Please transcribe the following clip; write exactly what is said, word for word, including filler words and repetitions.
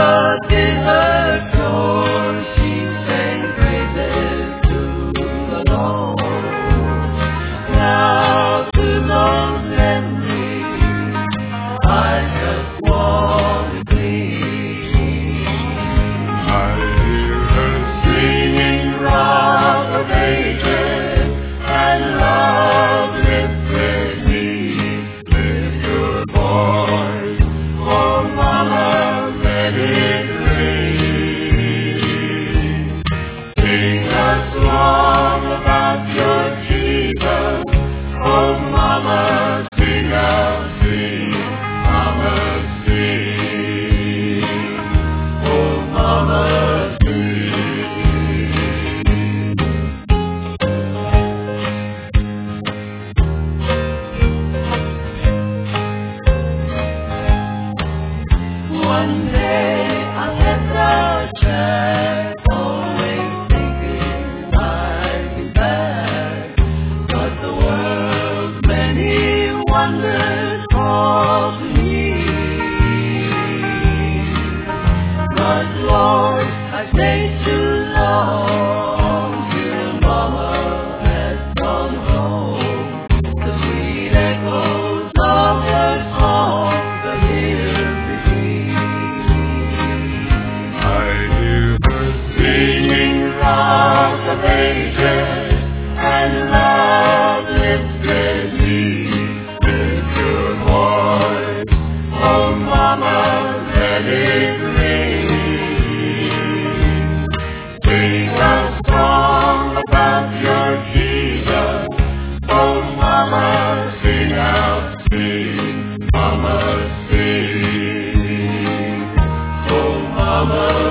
Mama did her chores. She sang praises to the Lord. Now to those memories I just want to cling. I hear her Singing Rock of Ages and love lifted me. lift your voice, Oh, Mama, let it ring. Sing a song about your Jesus. Oh, Mama, sing out, sing. Mama, sing. Oh, Mama, sing. One day I left the church, always thinking I'd be back. But the world's many wonders call to me. But Lord, I stayed too long till Mama had gone home. The sweet echoes of her song are here between. I hear her Singing Rock of Ages and love lifted me. lift your voice, Oh, Mama, let it ring. Sing a song about your Jesus. Oh, Mama, sing out, sing. Mama, sing. Oh, Mama,